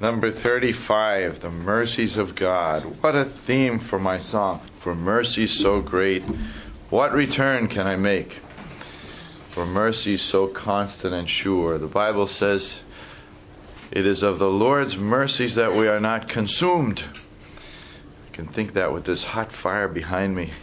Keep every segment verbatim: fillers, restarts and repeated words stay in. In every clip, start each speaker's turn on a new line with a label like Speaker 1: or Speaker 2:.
Speaker 1: Number thirty-five, the mercies of God. What a theme for my song. For mercy so great, what return can I make? For mercy so constant and sure. The Bible says, it is of the Lord's mercies that we are not consumed. I can think that with this hot fire behind me.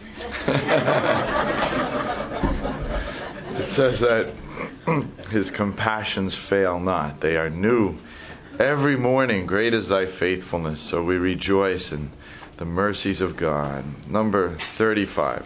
Speaker 1: It says that His compassions fail not. They are new every morning. Great is thy faithfulness. So we rejoice in the mercies of God. Number thirty-five.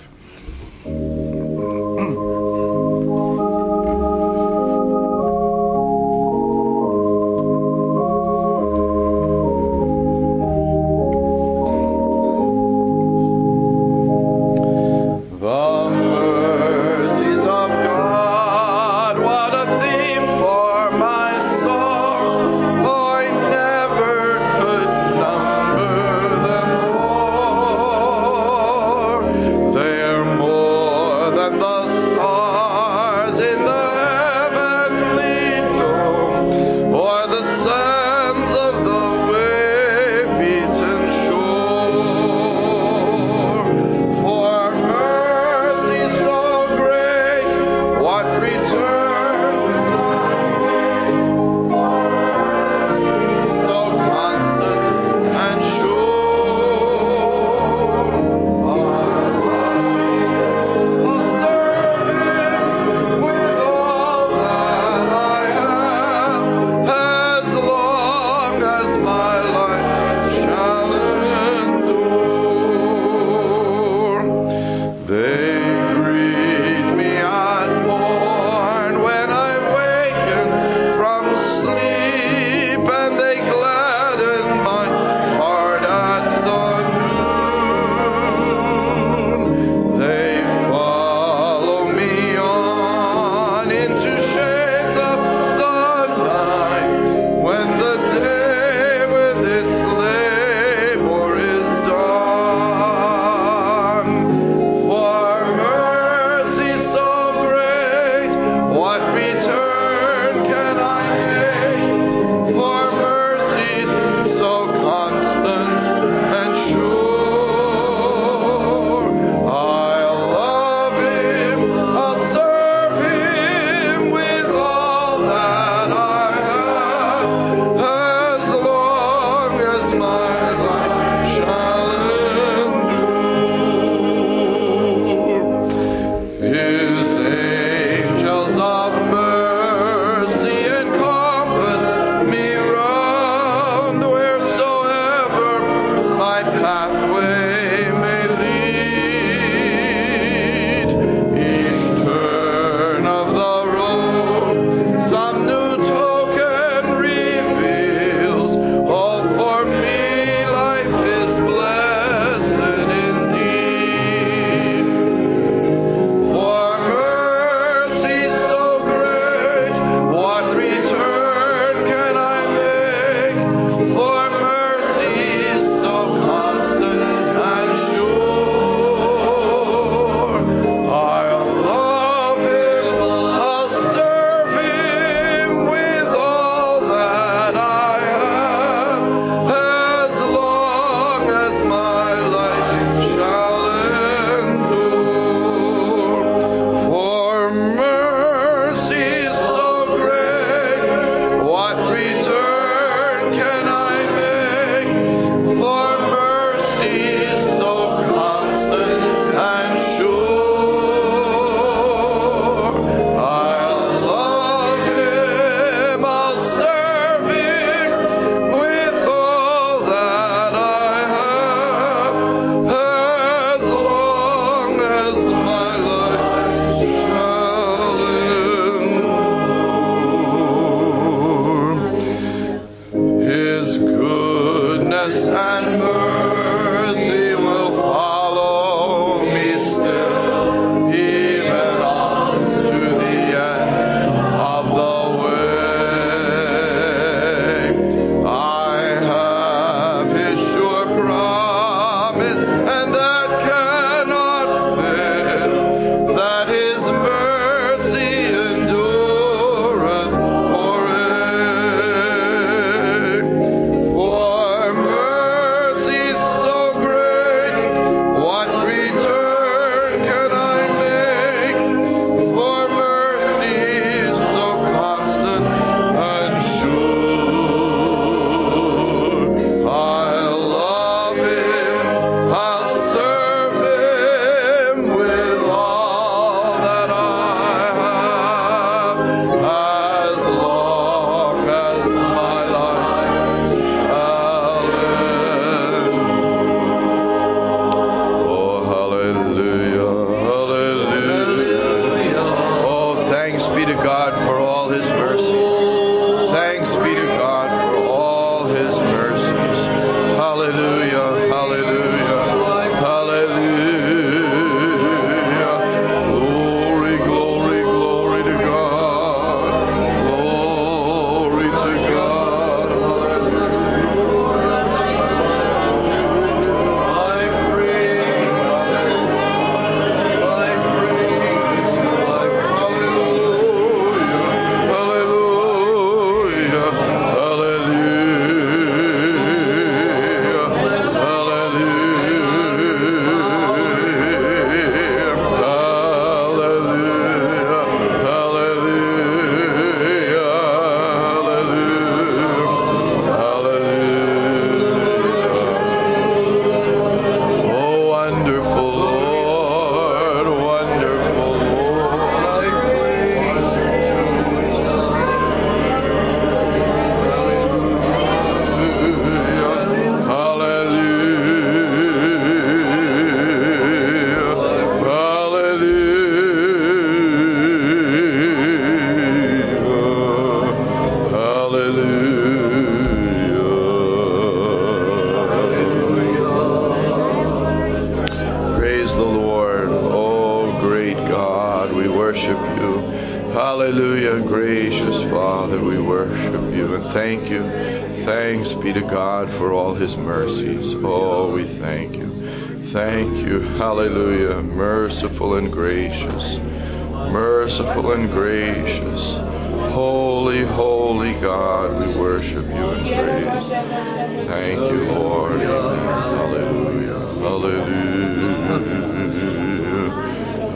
Speaker 1: Hallelujah, gracious Father, we worship you and thank you. Thanks be to God for all his mercies. Oh, we thank you. Thank you. Hallelujah. Merciful and gracious. Merciful and gracious. Holy, holy God, we worship you and praise. Thank you, Lord. Amen. Hallelujah. Hallelujah.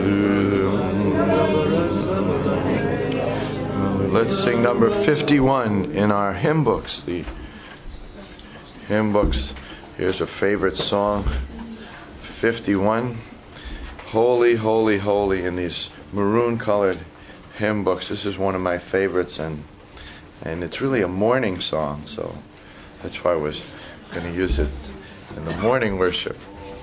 Speaker 1: Hallelujah. Let's sing number fifty-one in our hymn books. The hymn books. Here's a favorite song. fifty-one. Holy, holy, holy, in these maroon-colored hymn books. This is one of my favorites, and and it's really a morning song, so that's why I was going to use it in the morning worship.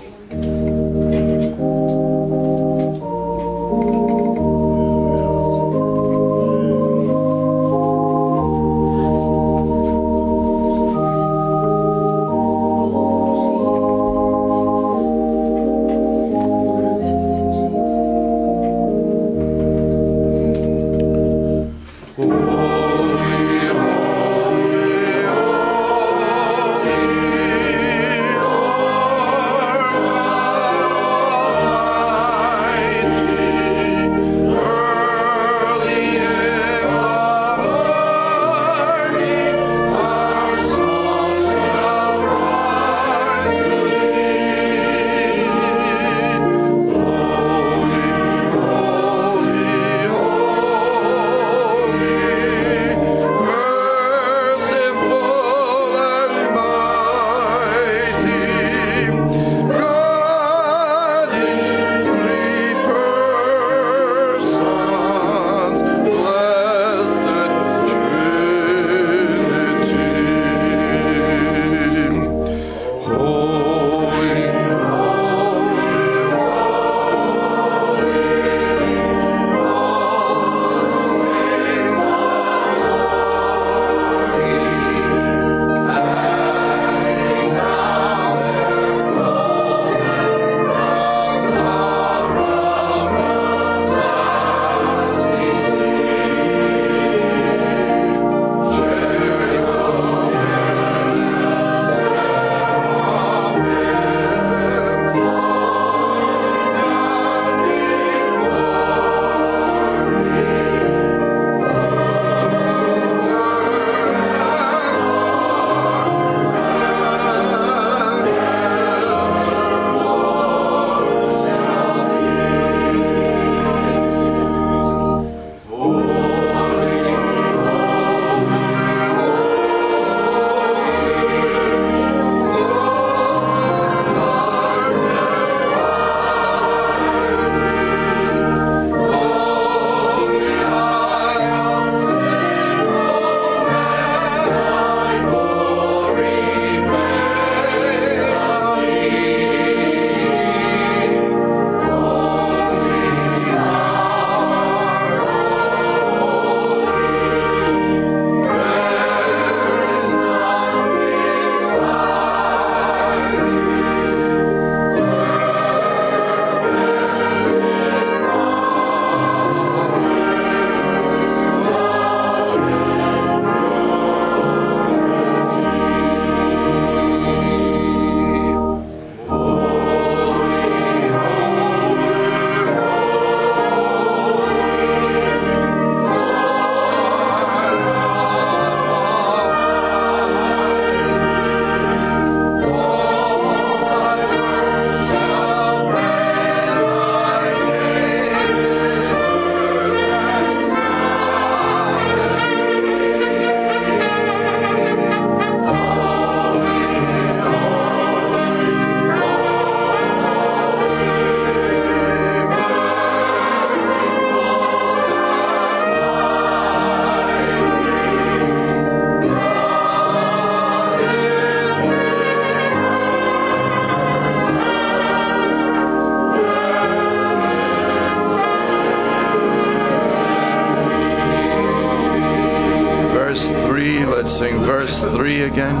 Speaker 1: Let's sing verse three again.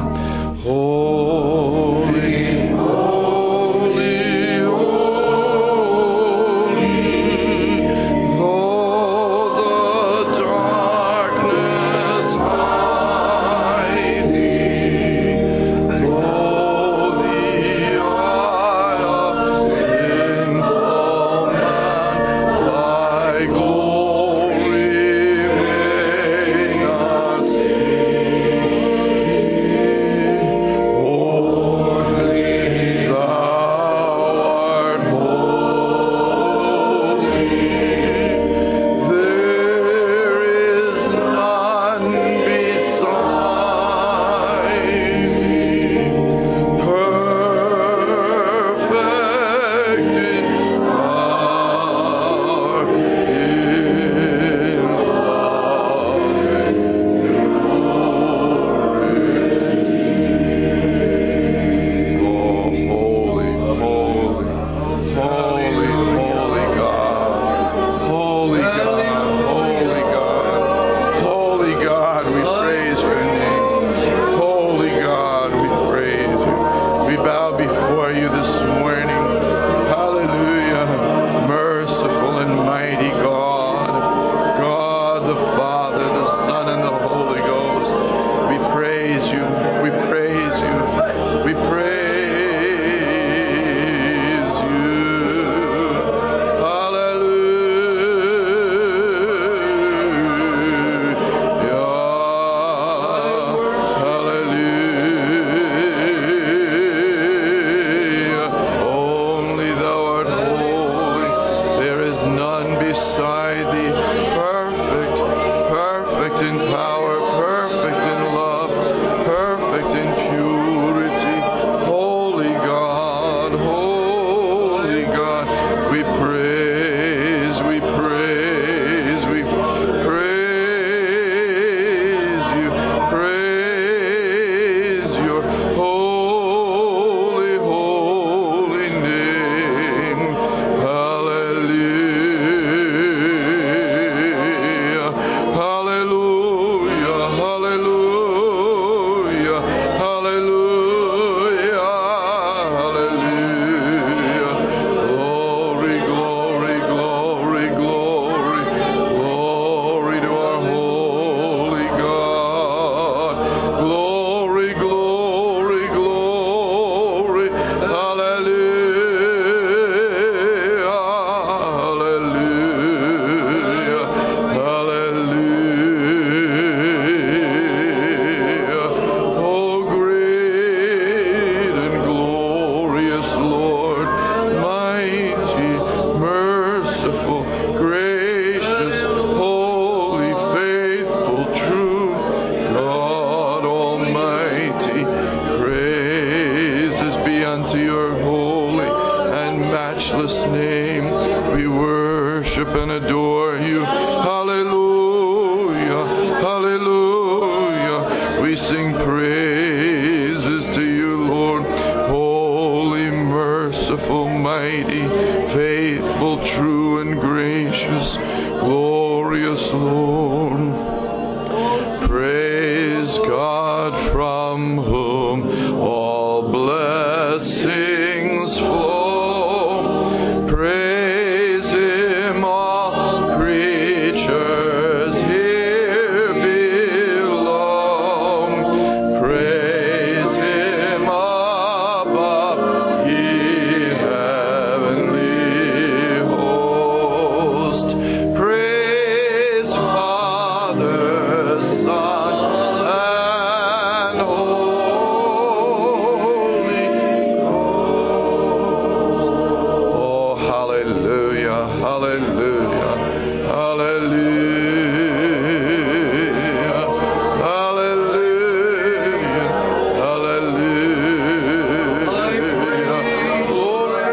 Speaker 1: Holy, holy, holy, though the purity. Holy God, holy God, we praise, we praise, we praise you, praise your holy, holy name. Hallelujah, hallelujah, hallelujah, hallelujah, hallelujah. Glory, glory, glory, glory, glory to our holy God. Glory, glory, glory, hallelujah, hallelujah, hallelujah. Oh, great and glorious Lord, mighty, merciful, gracious, holy, faithful, true, God Almighty, praises be unto your holy and matchless name. We worship and adore you. Hallelujah, hallelujah. We sing praises to you, Lord. Holy, merciful, mighty, faithful, true, and gracious, glorious Lord. Praise God, from whom all blessings flow. Praise him, all creatures here below. Praise him above, ye heavenly host. Praise Father, Son, and Holy Ghost. Oh, hallelujah, hallelujah, hallelujah, hallelujah, hallelujah. Glory,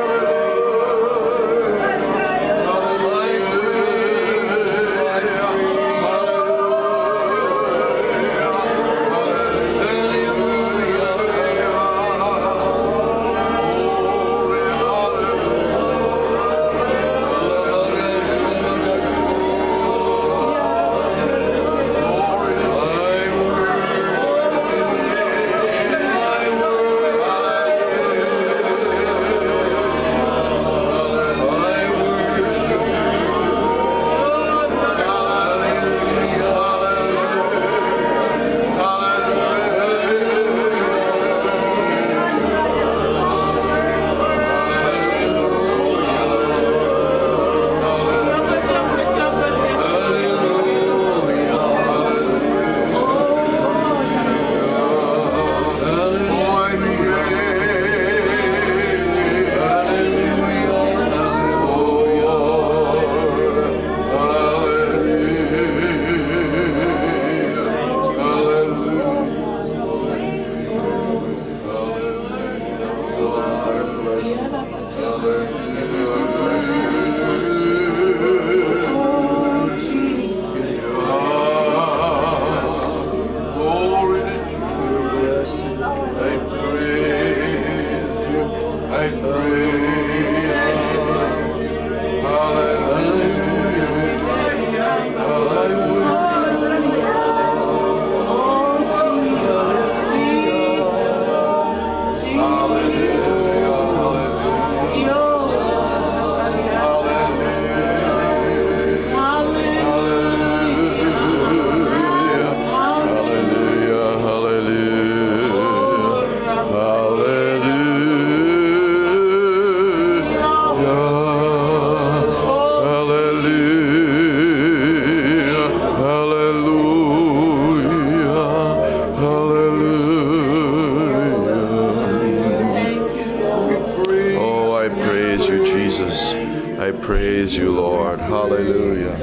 Speaker 1: praise you, Lord. Hallelujah.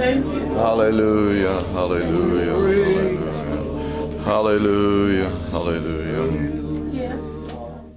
Speaker 1: Hallelujah. Hallelujah. Hallelujah. Hallelujah. Hallelujah.